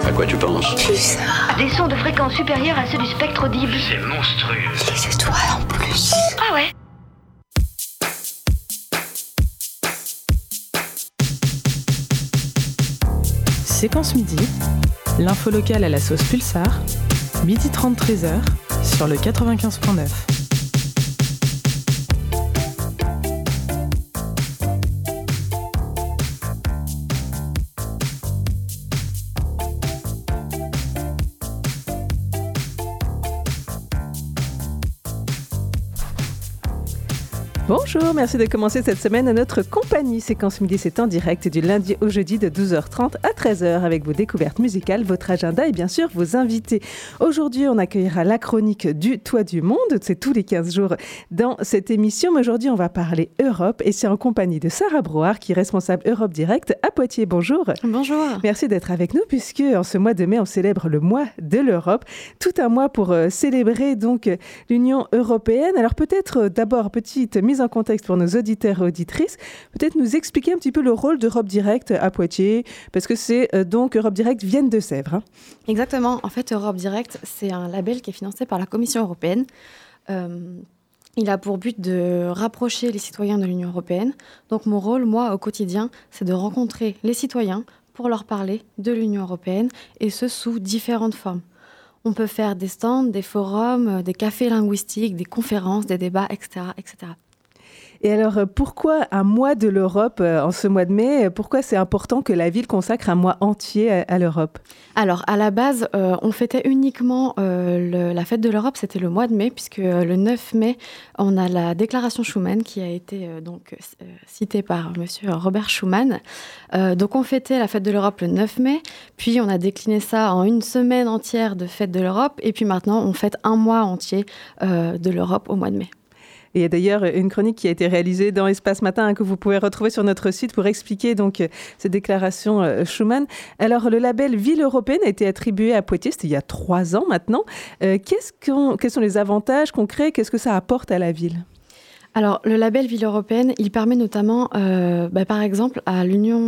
À quoi tu penses? Pulsar. Des sons de fréquence supérieure à ceux du spectre audible. C'est monstrueux. Les étoiles en plus. Ah ouais? Séquence midi, l'info locale à la sauce Pulsar, 12h30 13h sur le 95.9. Bonjour, merci de commencer cette semaine à notre compagnie. Séquence midi, c'est en direct du lundi au jeudi de 12h30 à 13h avec vos découvertes musicales, votre agenda et bien sûr vos invités. Aujourd'hui, on accueillera la chronique du Toit du Monde. C'est tous les 15 jours dans cette émission. Mais aujourd'hui, on va parler Europe et c'est en compagnie de Sarah Broard qui est responsable Europe Direct à Poitiers. Bonjour. Bonjour. Merci d'être avec nous puisque en ce mois de mai, on célèbre le mois de l'Europe. Tout un mois pour célébrer donc l'Union européenne. Alors peut-être d'abord, petite mise en contexte pour nos auditeurs et auditrices, peut-être nous expliquer un petit peu le rôle d'Europe Direct à Poitiers, parce que c'est donc Europe Direct Vienne de Sèvres. Exactement. En fait, Europe Direct, c'est un label qui est financé par la Commission européenne. Il a pour but de rapprocher les citoyens de l'Union européenne. Donc mon rôle, moi, au quotidien, c'est de rencontrer les citoyens pour leur parler de l'Union européenne, et ce, sous différentes formes. On peut faire des stands, des forums, des cafés linguistiques, des conférences, des débats, etc., etc. Et alors, pourquoi un mois de l'Europe en ce mois de mai? Pourquoi c'est important que la ville consacre un mois entier à l'Europe? Alors, à la base, on fêtait uniquement la fête de l'Europe, c'était le mois de mai, puisque le 9 mai, on a la déclaration Schuman qui a été citée par monsieur Robert Schuman. Donc, on fêtait la fête de l'Europe le 9 mai, puis on a décliné ça en une semaine entière de fête de l'Europe, et puis maintenant, on fête un mois entier de l'Europe au mois de mai. Et il y a d'ailleurs une chronique qui a été réalisée dans Espace Matin que vous pouvez retrouver sur notre site pour expliquer donc cette déclaration Schuman. Alors, le label Ville européenne a été attribué à Poitiers, c'était il y a 3 ans maintenant. Quels sont les avantages concrets? Qu'est-ce que ça apporte à la ville? Alors, le label Ville européenne, il permet notamment, par exemple, à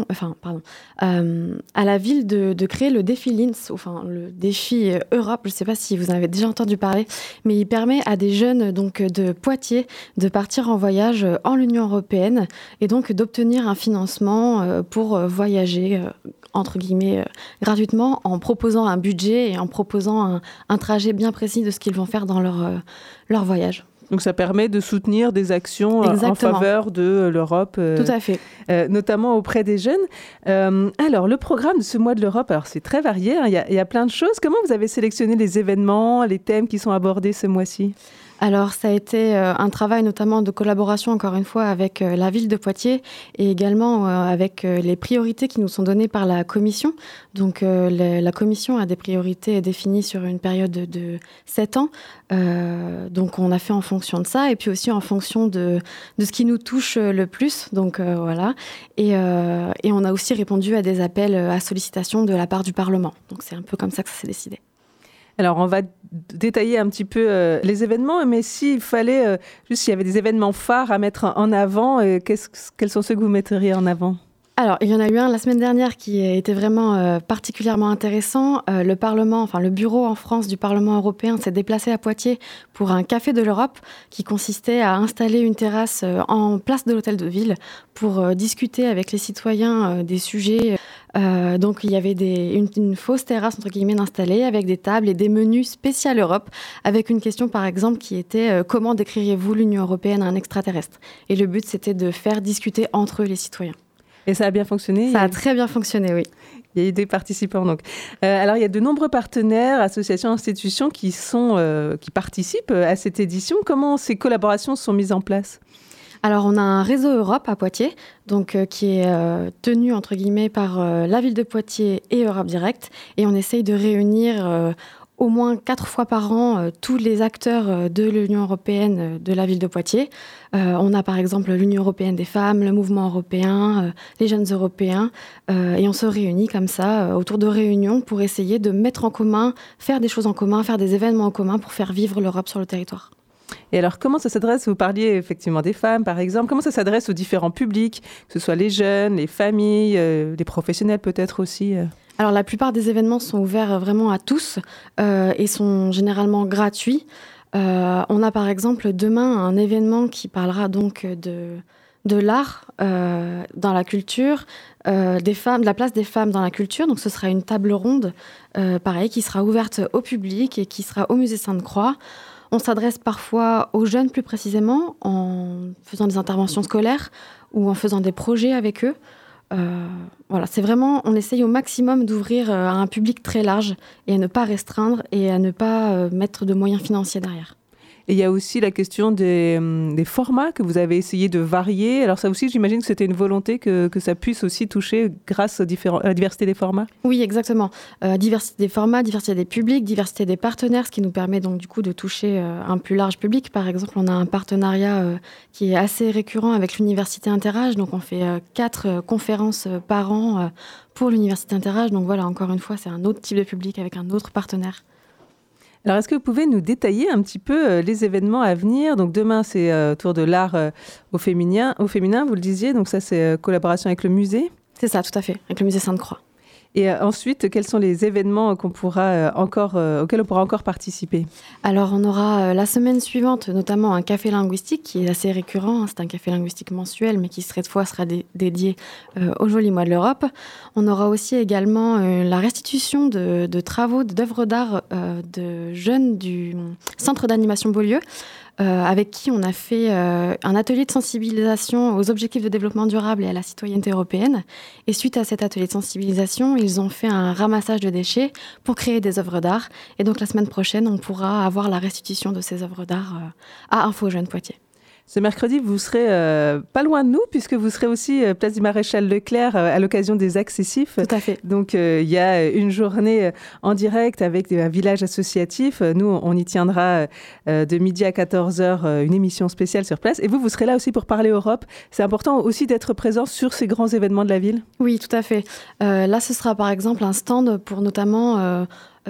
la ville de créer le défi Linz, enfin le défi Europe. Je ne sais pas si vous en avez déjà entendu parler, mais il permet à des jeunes donc de Poitiers de partir en voyage en l'Union européenne et donc d'obtenir un financement pour voyager entre guillemets gratuitement, en proposant un budget et en proposant un trajet bien précis de ce qu'ils vont faire dans leur voyage. Donc ça permet de soutenir des actions en faveur de l'Europe. Tout à fait. Notamment auprès des jeunes. Alors, le programme de ce mois de l'Europe, alors c'est très varié, hein, il y a plein de choses. Comment vous avez sélectionné les événements, les thèmes qui sont abordés ce mois-ci ? Alors, ça a été un travail notamment de collaboration, encore une fois, avec la ville de Poitiers et également avec les priorités qui nous sont données par la Commission. Donc, la Commission a des priorités définies sur une période de 7 ans. Donc, on a fait en fonction de ça et puis aussi en fonction de ce qui nous touche le plus. Donc, voilà. Et on a aussi répondu à des appels à sollicitation de la part du Parlement. Donc, c'est un peu comme ça que ça s'est décidé. Alors, on va détailler un petit peu les événements, mais s'il fallait, s'il y avait des événements phares à mettre en avant, quels sont ceux que vous mettriez en avant ? Alors, il y en a eu un la semaine dernière qui était vraiment particulièrement intéressant. Le bureau en France du Parlement européen s'est déplacé à Poitiers pour un café de l'Europe qui consistait à installer une terrasse en place de l'hôtel de ville pour discuter avec les citoyens des sujets. Donc, il y avait une fausse terrasse, entre guillemets, installée avec des tables et des menus spécial Europe avec une question, par exemple, qui était « Comment décririez-vous l'Union européenne à un extraterrestre ?» Et le but, c'était de faire discuter entre eux les citoyens. Et ça a bien fonctionné? Ça a très bien fonctionné, oui. Il y a eu des participants, donc. Alors, il y a de nombreux partenaires, associations, institutions qui participent à cette édition. Comment ces collaborations sont mises en place? Alors, on a un réseau Europe à Poitiers, donc, qui est tenu, entre guillemets, par la ville de Poitiers et Europe Direct. Et on essaye de réunir au moins 4 fois par an tous les acteurs de l'Union européenne de la ville de Poitiers. On a par exemple l'Union européenne des femmes, le mouvement européen, les jeunes européens, et on se réunit comme ça autour de réunions pour essayer de mettre en commun, faire des choses en commun, faire des événements en commun pour faire vivre l'Europe sur le territoire. Et alors, comment ça s'adresse? Vous parliez effectivement des femmes, par exemple. Comment ça s'adresse aux différents publics, que ce soit les jeunes, les familles, les professionnels peut-être aussi? Alors la plupart des événements sont ouverts vraiment à tous et sont généralement gratuits. On a par exemple demain un événement qui parlera donc de l'art dans la culture, des femmes, de la place des femmes dans la culture. Donc ce sera une table ronde, pareil, qui sera ouverte au public et qui sera au musée Sainte-Croix. On s'adresse parfois aux jeunes plus précisément en faisant des interventions scolaires ou en faisant des projets avec eux. Voilà, c'est vraiment, on essaye au maximum d'ouvrir à un public très large et à ne pas restreindre et à ne pas mettre de moyens financiers derrière. Et il y a aussi la question des formats que vous avez essayé de varier. Alors ça aussi, j'imagine que c'était une volonté que ça puisse aussi toucher grâce à la diversité des formats. Oui, exactement. Diversité des formats, diversité des publics, diversité des partenaires, ce qui nous permet donc du coup de toucher un plus large public. Par exemple, on a un partenariat qui est assez récurrent avec l'Université Interage. Donc on fait 4 conférences par an pour l'Université Interage. Donc voilà, encore une fois, c'est un autre type de public avec un autre partenaire. Alors, est-ce que vous pouvez nous détailler un petit peu les événements à venir ? Donc, demain, c'est autour de l'art au féminin, vous le disiez. Donc, ça, c'est collaboration avec le musée. C'est ça, tout à fait, avec le musée Sainte-Croix. Et ensuite, quels sont les événements auxquels on pourra encore participer ? Alors, on aura la semaine suivante, notamment un café linguistique qui est assez récurrent. C'est un café linguistique mensuel, mais qui cette fois sera dédié au joli mois de l'Europe. On aura aussi également la restitution de travaux, d'œuvres d'art de jeunes du Centre d'animation Beaulieu, avec qui on a fait un atelier de sensibilisation aux objectifs de développement durable et à la citoyenneté européenne. Et suite à cet atelier de sensibilisation, ils ont fait un ramassage de déchets pour créer des œuvres d'art. Et donc la semaine prochaine, on pourra avoir la restitution de ces œuvres d'art à Info Jeunes Poitiers. Ce mercredi, vous serez pas loin de nous, puisque vous serez aussi place du Maréchal Leclerc à l'occasion des Accessifs. Tout à fait. Donc, il y a une journée en direct avec un village associatif. Nous, on y tiendra de midi à 14h une émission spéciale sur place. Et vous serez là aussi pour parler Europe. C'est important aussi d'être présent sur ces grands événements de la ville. Oui, tout à fait. Là, ce sera par exemple un stand pour notamment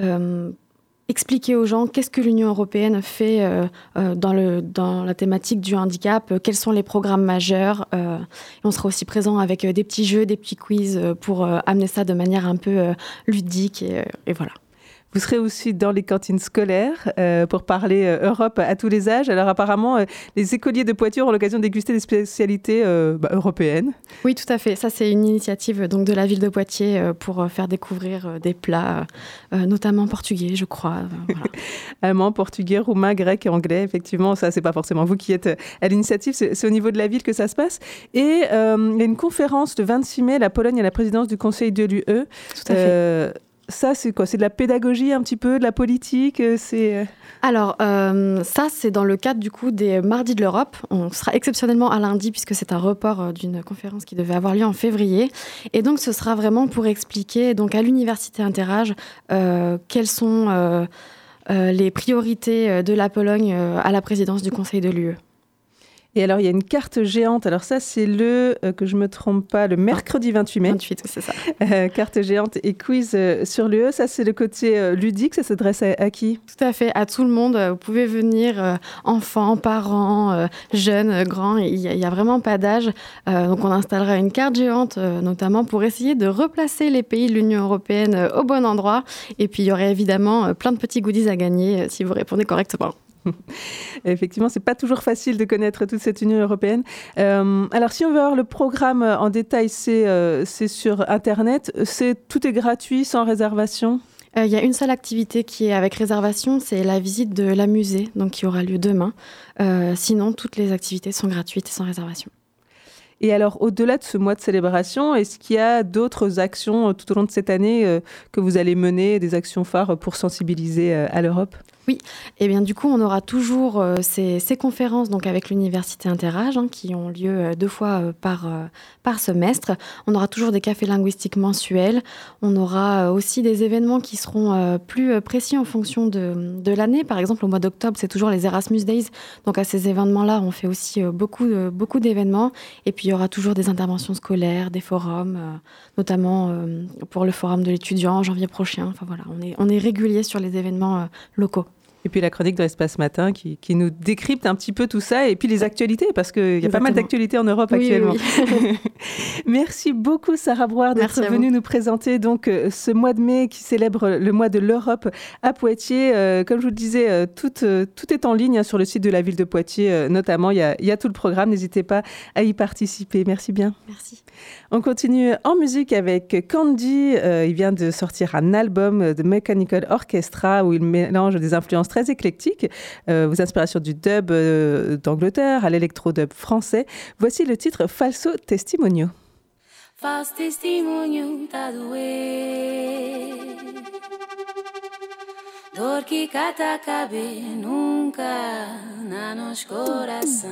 expliquer aux gens qu'est-ce que l'Union européenne fait dans la thématique du handicap, quels sont les programmes majeurs. Et on sera aussi présent avec des petits jeux, des petits quiz pour amener ça de manière un peu ludique et voilà. Vous serez aussi dans les cantines scolaires pour parler Europe à tous les âges. Alors apparemment, les écoliers de Poitiers auront l'occasion de déguster des spécialités européennes. Oui, tout à fait. Ça, c'est une initiative donc, de la ville de Poitiers pour faire découvrir des plats, notamment portugais, je crois. Voilà. Allemand, portugais, roumain, grec et anglais. Effectivement, ça, c'est pas forcément vous qui êtes à l'initiative. C'est au niveau de la ville que ça se passe. Et il y a une conférence le 26 mai, la Pologne à la présidence du Conseil de l'UE. Tout à fait. Ça, c'est quoi ? C'est de la pédagogie un petit peu, de la politique Alors, ça, c'est dans le cadre du coup des Mardis de l'Europe. On sera exceptionnellement à lundi puisque c'est un report d'une conférence qui devait avoir lieu en février. Et donc, ce sera vraiment pour expliquer donc, à l'Université Interage quelles sont les priorités de la Pologne à la présidence du Conseil de l'UE. Et alors, il y a une carte géante. Alors ça, c'est que je ne me trompe pas, le mercredi 28 mai. 28, c'est ça. Carte géante et quiz sur l'UE. Ça, c'est le côté ludique. Ça s'adresse à qui ? Tout à fait, à tout le monde. Vous pouvez venir, enfants, parents, jeunes, grands. Il y a vraiment pas d'âge. Donc, on installera une carte géante, notamment pour essayer de replacer les pays de l'Union européenne au bon endroit. Et puis, il y aurait évidemment plein de petits goodies à gagner si vous répondez correctement. Effectivement, c'est pas toujours facile de connaître toute cette Union européenne. Alors, si on veut avoir le programme en détail, c'est sur Internet. Tout est gratuit, sans réservation ? Il y a une seule activité qui est avec réservation, c'est la visite de la musée, donc qui aura lieu demain. Sinon, toutes les activités sont gratuites et sans réservation. Et alors, au-delà de ce mois de célébration, est-ce qu'il y a d'autres actions tout au long de cette année que vous allez mener, des actions phares pour sensibiliser à l'Europe ? Oui, et bien du coup, on aura toujours ces conférences donc avec l'Université Interage qui ont lieu 2 fois par semestre. On aura toujours des cafés linguistiques mensuels. On aura aussi des événements qui seront plus précis en fonction de l'année. Par exemple, au mois d'octobre, c'est toujours les Erasmus Days. Donc à ces événements-là, on fait aussi beaucoup d'événements. Et puis il y aura toujours des interventions scolaires, des forums, notamment pour le forum de l'étudiant en janvier prochain. Enfin voilà, on est régulier sur les événements locaux. Et puis la chronique de l'Espace Matin qui nous décrypte un petit peu tout ça et puis les actualités parce qu'il y a pas mal d'actualités en Europe actuellement. Oui. Merci beaucoup Sarah Brouard d'être venue nous présenter donc ce mois de mai qui célèbre le mois de l'Europe à Poitiers. Comme je vous le disais, tout est en ligne sur le site de la ville de Poitiers notamment. Il y a tout le programme. N'hésitez pas à y participer. Merci bien. Merci. On continue en musique avec Candy. Il vient de sortir un album de Mechanical Orchestra où il mélange des influences très éclectiques, aux inspirations du dub d'Angleterre à l'électro-dub français. Voici le titre Falso Testimonio. Falso testimonio tá doer, dor que cata cabe nunca na nos coração.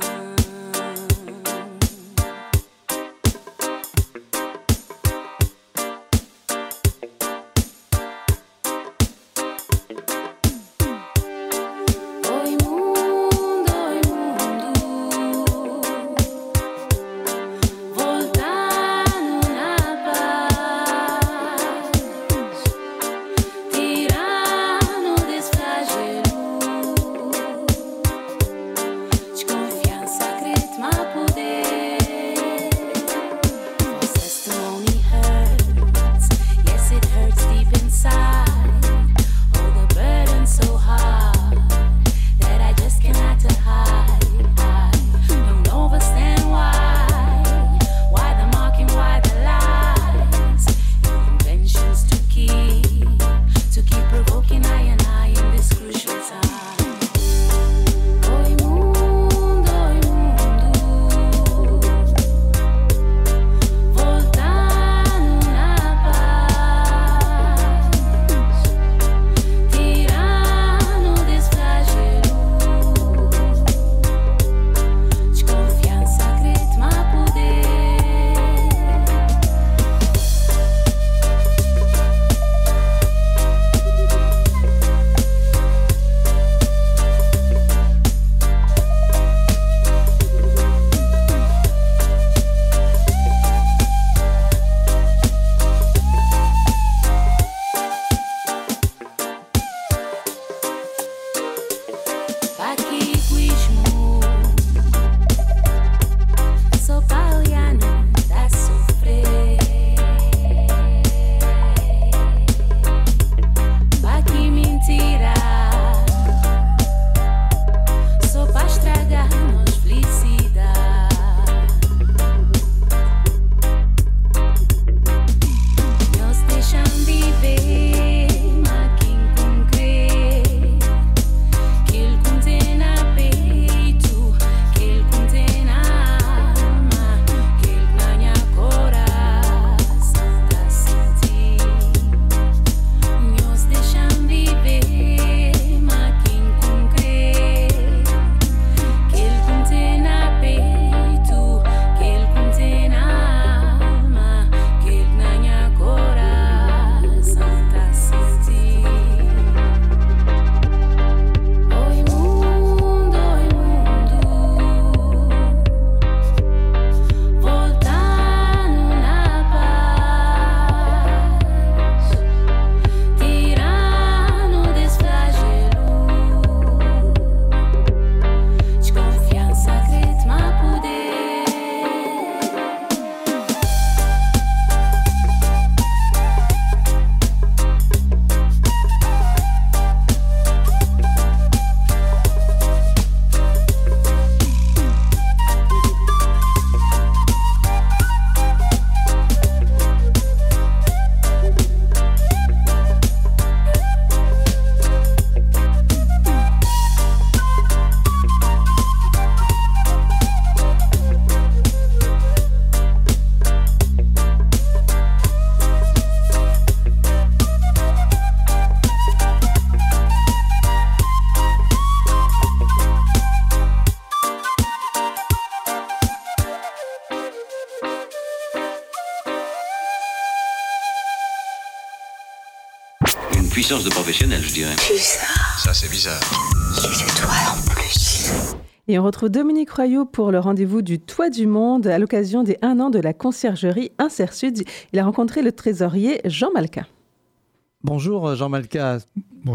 Puissance de professionnel, je dirais. Bizarre. Ça, c'est bizarre. C'est toi en plus. Et on retrouve Dominique Royot pour le rendez-vous du Toit du Monde à l'occasion des 1 an de la conciergerie Insersud. Il a rencontré le trésorier Jean Malka. Bonjour Jean Malka. Bonjour.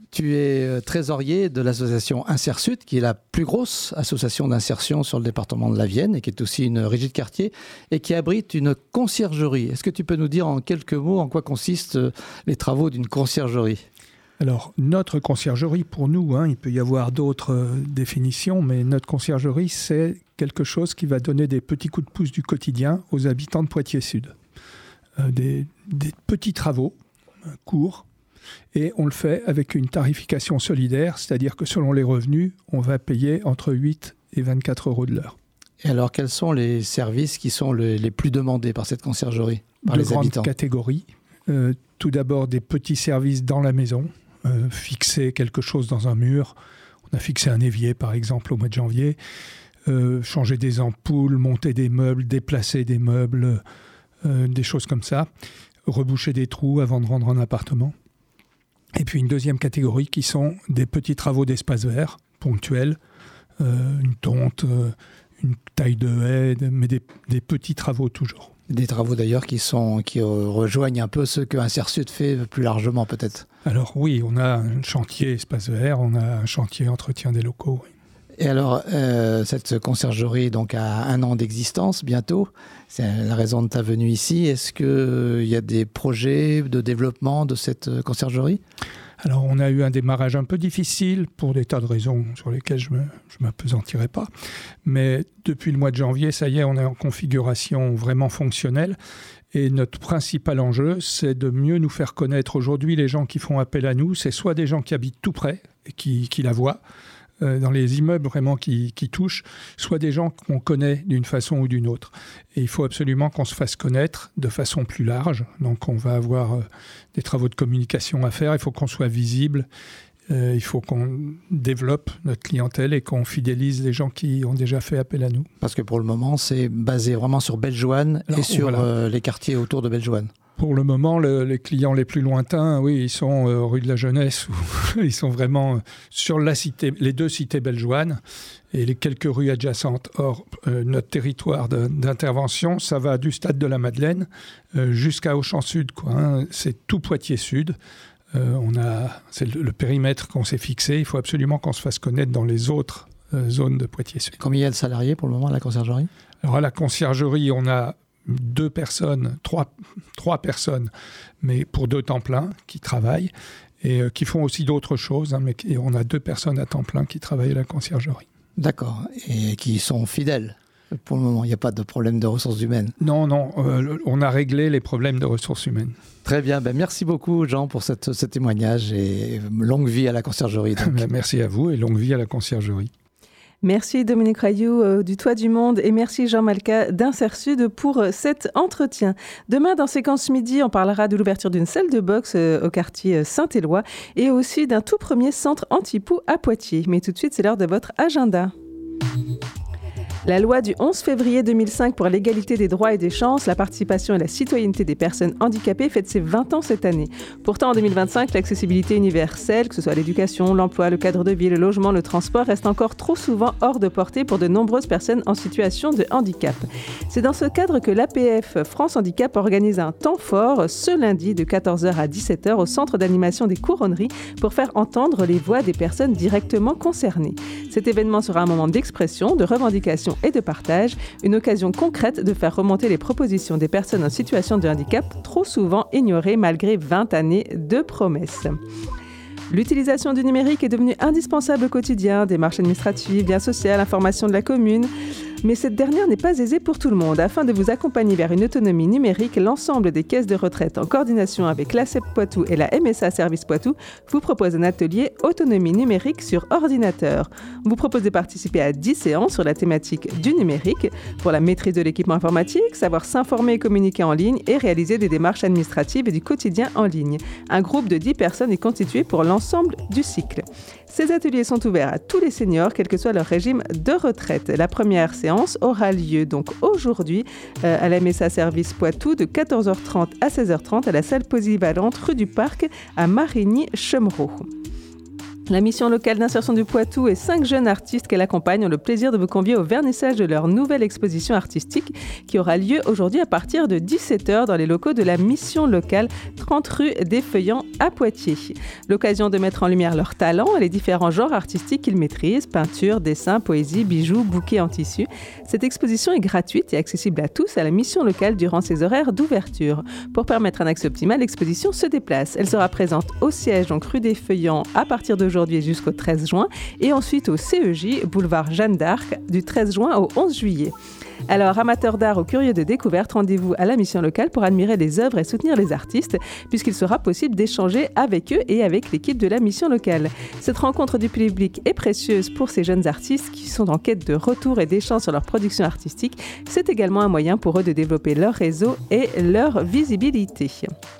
Tu es trésorier de l'association InserSud, qui est la plus grosse association d'insertion sur le département de la Vienne et qui est aussi une régie de quartier et qui abrite une conciergerie. Est-ce que tu peux nous dire en quelques mots en quoi consistent les travaux d'une conciergerie ? Alors, notre conciergerie, pour nous, il peut y avoir d'autres définitions, mais notre conciergerie, c'est quelque chose qui va donner des petits coups de pouce du quotidien aux habitants de Poitiers-Sud. Des petits travaux courts, et on le fait avec une tarification solidaire, c'est-à-dire que selon les revenus, on va payer entre 8 et 24 euros de l'heure. Et alors, quels sont les services qui sont les plus demandés par cette conciergerie, par les habitants ? De grandes catégories. Tout d'abord, des petits services dans la maison. Fixer quelque chose dans un mur. On a fixé un évier, par exemple, au mois de janvier. Changer des ampoules, monter des meubles, déplacer des meubles, des choses comme ça. Reboucher des trous avant de rendre un appartement. Et puis une deuxième catégorie qui sont des petits travaux d'espace vert, ponctuels, une tonte, une taille de haie, mais des petits travaux toujours. Des travaux d'ailleurs qui rejoignent un peu ce que InserSud fait plus largement peut-être. Alors oui, on a un chantier espace vert, on a un chantier entretien des locaux. Oui. Et alors, cette conciergerie donc, a 1 an d'existence bientôt. C'est la raison de ta venue ici. Est-ce qu'il y a des projets de développement de cette conciergerie ? Alors, on a eu un démarrage un peu difficile pour des tas de raisons sur lesquelles je ne m'appesantirai pas. Mais depuis le mois de janvier, ça y est, on est en configuration vraiment fonctionnelle. Et notre principal enjeu, c'est de mieux nous faire connaître. Aujourd'hui, les gens qui font appel à nous, c'est soit des gens qui habitent tout près et qui la voient, dans les immeubles vraiment qui touchent, soit des gens qu'on connaît d'une façon ou d'une autre. Et il faut absolument qu'on se fasse connaître de façon plus large. Donc on va avoir des travaux de communication à faire, il faut qu'on soit visible, il faut qu'on développe notre clientèle et qu'on fidélise les gens qui ont déjà fait appel à nous. Parce que pour le moment, c'est basé vraiment sur Bellejoine et sur les quartiers autour de Bellejoine. Pour le moment, les clients les plus lointains, oui, ils sont rue de la Jeunesse, où ils sont vraiment sur les 2 cités belgeoises et les quelques rues adjacentes. Or, notre territoire d'intervention, ça va du stade de la Madeleine jusqu'à Auchan-Sud, c'est tout Poitiers-Sud. C'est le périmètre qu'on s'est fixé. Il faut absolument qu'on se fasse connaître dans les autres zones de Poitiers-Sud. Combien il y a de salariés pour le moment à la conciergerie ? Alors à la conciergerie, on a 3 personnes, mais pour 2 temps plein qui travaillent et qui font aussi d'autres choses. Et on a 2 personnes à temps plein qui travaillent à la conciergerie. D'accord. Et qui sont fidèles. Pour le moment, il n'y a pas de problème de ressources humaines. Non, on a réglé les problèmes de ressources humaines. Très bien, merci beaucoup Jean pour ce témoignage et longue vie à la conciergerie. Merci à vous et longue vie à la conciergerie. Merci Dominique Rayou du Toit du Monde et merci Jean Malka d'InserSud pour cet entretien. Demain, dans Séquence Midi, on parlera de l'ouverture d'une salle de boxe au quartier Saint-Éloi et aussi d'un tout premier centre anti-poux à Poitiers. Mais tout de suite, c'est l'heure de votre agenda. La loi du 11 février 2005 pour l'égalité des droits et des chances, la participation et la citoyenneté des personnes handicapées fête ses 20 ans cette année. Pourtant, en 2025, l'accessibilité universelle, que ce soit l'éducation, l'emploi, le cadre de vie, le logement, le transport, reste encore trop souvent hors de portée pour de nombreuses personnes en situation de handicap. C'est dans ce cadre que l'APF France Handicap organise un temps fort ce lundi de 14h à 17h au centre d'animation des Couronneries pour faire entendre les voix des personnes directement concernées. Cet événement sera un moment d'expression, de revendication et de partage, une occasion concrète de faire remonter les propositions des personnes en situation de handicap, trop souvent ignorées malgré 20 années de promesses. L'utilisation du numérique est devenue indispensable au quotidien, démarches administratives, liens sociaux, information de la commune. Mais cette dernière n'est pas aisée pour tout le monde. Afin de vous accompagner vers une autonomie numérique, l'ensemble des caisses de retraite, en coordination avec l'ACEP Poitou et la MSA Service Poitou, vous propose un atelier autonomie numérique sur ordinateur. On vous propose de participer à 10 séances sur la thématique du numérique pour la maîtrise de l'équipement informatique, savoir s'informer et communiquer en ligne et réaliser des démarches administratives et du quotidien en ligne. Un groupe de 10 personnes est constitué pour l'ensemble du cycle. Ces ateliers sont ouverts à tous les seniors, quel que soit leur régime de retraite. La première séance aura lieu donc aujourd'hui à la MSA Service Poitou de 14h30 à 16h30 à la salle polyvalente rue du Parc à Marigny-Chemereau. La mission locale d'insertion du Poitou et 5 jeunes artistes qu'elle accompagne ont le plaisir de vous convier au vernissage de leur nouvelle exposition artistique qui aura lieu aujourd'hui à partir de 17h dans les locaux de la mission locale 30 rue des Feuillants à Poitiers. L'occasion de mettre en lumière leurs talents et les différents genres artistiques qu'ils maîtrisent, peinture, dessin, poésie, bijoux, bouquets en tissu. Cette exposition est gratuite et accessible à tous à la mission locale durant ses horaires d'ouverture. Pour permettre un accès optimal, l'exposition se déplace. Elle sera présente au siège, donc rue des Feuillants, à partir d'aujourd'hui jusqu'au 13 juin et ensuite au CEJ, boulevard Jeanne d'Arc, du 13 juin au 11 juillet. Alors, amateurs d'art ou curieux de découverte, rendez-vous à la mission locale pour admirer les œuvres et soutenir les artistes, puisqu'il sera possible d'échanger avec eux et avec l'équipe de la mission locale. Cette rencontre du public est précieuse pour ces jeunes artistes qui sont en quête de retour et d'échange sur leur production artistique. C'est également un moyen pour eux de développer leur réseau et leur visibilité.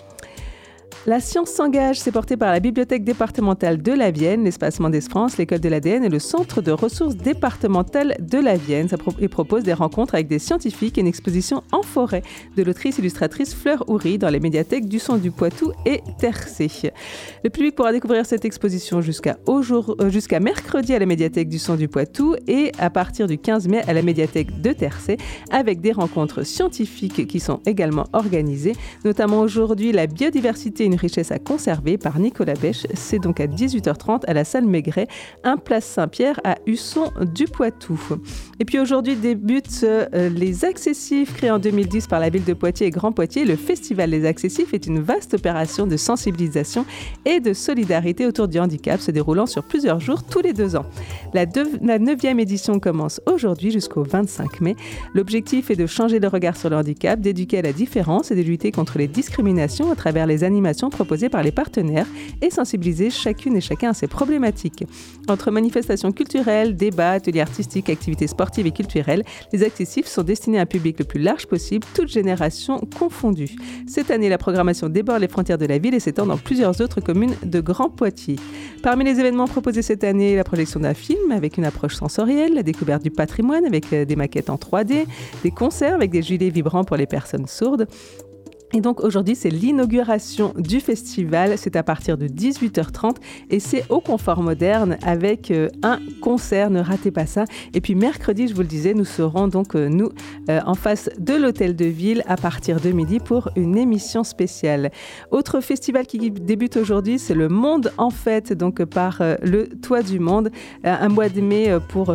La science s'engage, c'est porté par la Bibliothèque départementale de la Vienne, l'Espace Mendès France, l'École de l'ADN et le Centre de ressources départementales de la Vienne. Et propose des rencontres avec des scientifiques et une exposition en forêt de l'autrice illustratrice Fleur Houry dans les médiathèques du Son du Poitou et Tercé. Le public pourra découvrir cette exposition jusqu'à mercredi à la médiathèque du Son du Poitou et à partir du 15 mai à la médiathèque de Tercé avec des rencontres scientifiques qui sont également organisées, notamment aujourd'hui la biodiversité, une richesse à conserver par Nicolas Bêche. C'est donc à 18h30 à la salle Maigret, 1 place Saint-Pierre à Husson du Poitou. Et puis aujourd'hui débutent les Accessifs, créés en 2010 par la ville de Poitiers et Grand Poitiers. Le Festival des Accessifs est une vaste opération de sensibilisation et de solidarité autour du handicap se déroulant sur plusieurs jours tous les 2 ans. La 9e édition commence aujourd'hui jusqu'au 25 mai. L'objectif est de changer le regard sur le handicap, d'éduquer à la différence et de lutter contre les discriminations à travers les animations proposées par les partenaires et sensibiliser chacune et chacun à ces problématiques. Entre manifestations culturelles, débats, ateliers artistiques, activités sportives et culturelles, les Accessifs sont destinés à un public le plus large possible, toutes générations confondues. Cette année, la programmation déborde les frontières de la ville et s'étend dans plusieurs autres communes de Grand Poitiers. Parmi les événements proposés cette année, la projection d'un film avec une approche sensorielle, la découverte du patrimoine avec des maquettes en 3D, des concerts avec des gilets vibrants pour les personnes sourdes. Et donc aujourd'hui, c'est l'inauguration du festival, c'est à partir de 18h30 et c'est au Confort Moderne avec un concert, ne ratez pas ça. Et puis mercredi, je vous le disais, nous serons donc en face de l'Hôtel de Ville à partir de midi pour une émission spéciale. Autre festival qui débute aujourd'hui, c'est le Monde en Fête, donc par le Toit du Monde, un mois de mai pour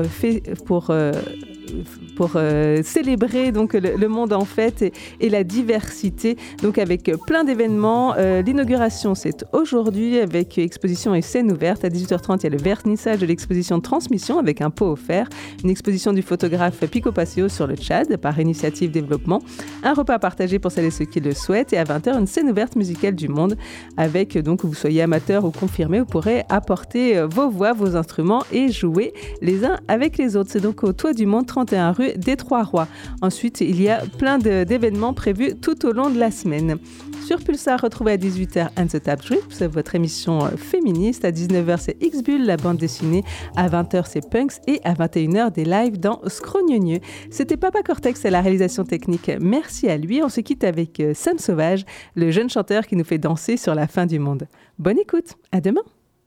célébrer donc le monde en fête et la diversité, donc avec plein d'événements. L'inauguration, c'est aujourd'hui avec exposition et scène ouverte. À 18h30, il y a le vernissage de l'exposition Transmission avec un pot offert, une exposition du photographe Pico Passio sur le Tchad par Initiative Développement, un repas partagé pour celles et ceux qui le souhaitent et à 20h, une scène ouverte musicale du monde avec, donc, que vous soyez amateur ou confirmé, vous pourrez apporter vos voix, vos instruments et jouer les uns avec les autres. C'est donc au Toit du Monde, 31 rue des Trois-Rois. Ensuite, il y a plein d'événements prévus tout au long de la semaine. Sur Pulsar, retrouvez à 18h And the Tap Drips, votre émission féministe. À 19h, c'est X-Bull, la bande dessinée. À 20h, c'est Punks. Et à 21h, des lives dans Scrognonieux. C'était Papa Cortex à la réalisation technique. Merci à lui. On se quitte avec Sam Sauvage, le jeune chanteur qui nous fait danser sur la fin du monde. Bonne écoute. À demain.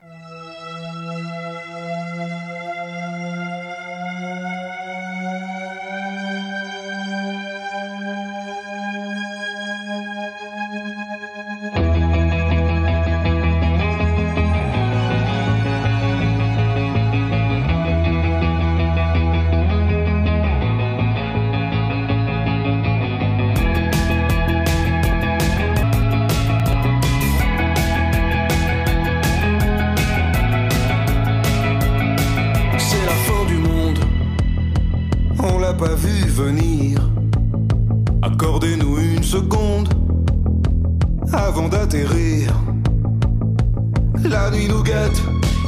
Pas vu venir. Accordez-nous une seconde avant d'atterrir. La nuit nous guette,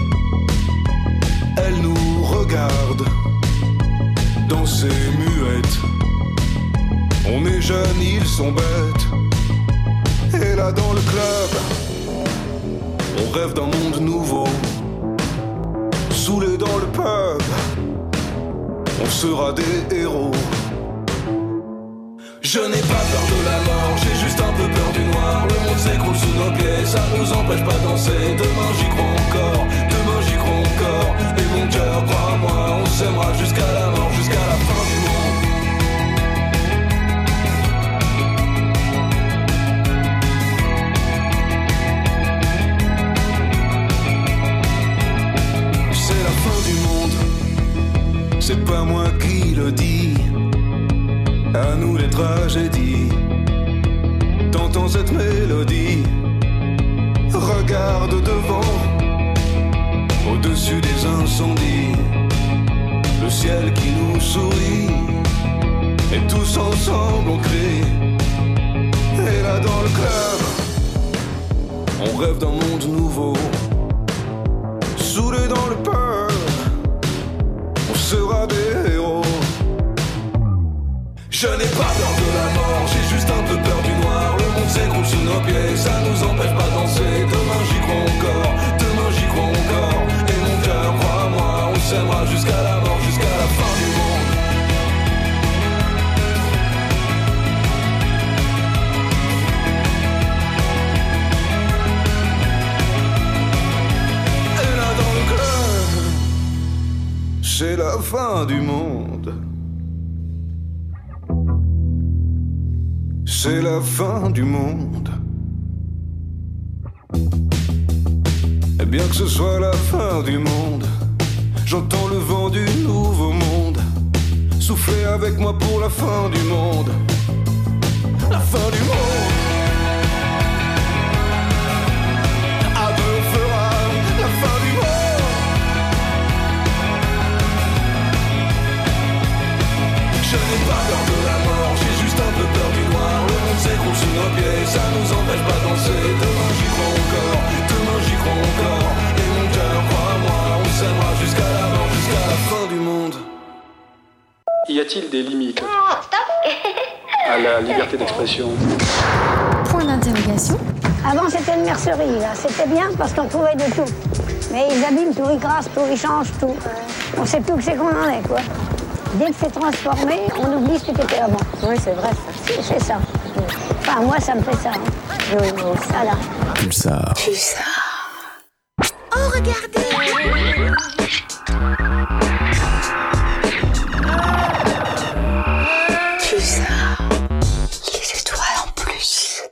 elle nous regarde, danser muette. On est jeunes, ils sont bêtes. Et là dans le club, on rêve d'un monde nouveau. Saoulés dans le pub, on sera des héros. Je n'ai pas peur de la mort, j'ai juste un peu peur du noir. Le monde s'écroule sous nos pieds, ça nous empêche pas de danser. Demain j'y crois encore, demain j'y corps. Et mon cœur, crois-moi, on s'aimera jusqu'à la mort, jusqu'à la fin du monde. C'est la fin du monde, c'est pas moi qui le dis. À nous les tragédies, t'entends cette mélodie. Regarde devant, au-dessus des incendies, le ciel qui nous sourit, et tous ensemble on crie. Et là dans le club, on rêve d'un monde nouveau. Soudés dans le peur, on sera des héros. Je n'ai pas peur de la mort, j'ai juste un peu peur du noir. Le monde s'écroule sous nos pieds, ça nous empêche pas de danser. Demain j'y crois encore, demain j'y crois encore. Et mon cœur, crois-moi, on s'aimera jusqu'à la mort, jusqu'à la fin du monde. Et là dans le club, c'est la fin du monde. C'est la fin du monde. Et bien que ce soit la fin du monde, j'entends le vent du nouveau monde souffler avec moi pour la fin du monde. La fin du monde. À deux on fera la fin du monde. Je n'ai pas peur de la mort, j'ai juste un peu peur du noir. Le monde s'écroule sous nos pieds, ça nous empêche pas de danser. Demain j'y crois encore, demain j'y crois encore. Et mon cœur, crois-moi, on s'aimera jusqu'à la mort, jusqu'à la fin du monde. Y a-t-il des limites à la liberté d'expression? Point d'interrogation. Avant c'était une mercerie, là. C'était bien parce qu'on trouvait de tout. Mais ils abîment tout, ils grassent tout, ils changent tout. On sait plus que c'est qu'on en est, quoi. Dès que c'est transformé, on oublie ce qui était avant. Oui, c'est vrai. C'est ça. Enfin, moi, ça me fait ça. Hein. Oui, moi aussi. Voilà. Pulsar. Oh, regardez! Pulsar.